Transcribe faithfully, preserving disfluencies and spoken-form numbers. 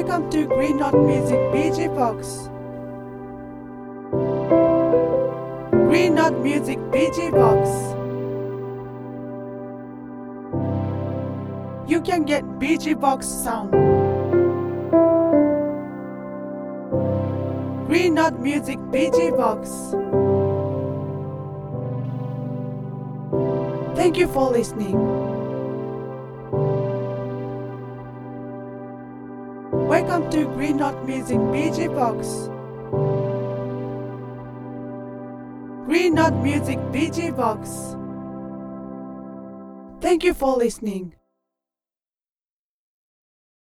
Welcome to Green Knot Music B G Box. Green Knot Music B G Box. You can get B G Box sound. Green Knot Music B G Box. Thank you for listening. Welcome to Green Knot Music B G Box. Green Knot Music B G Box. Thank you for listening.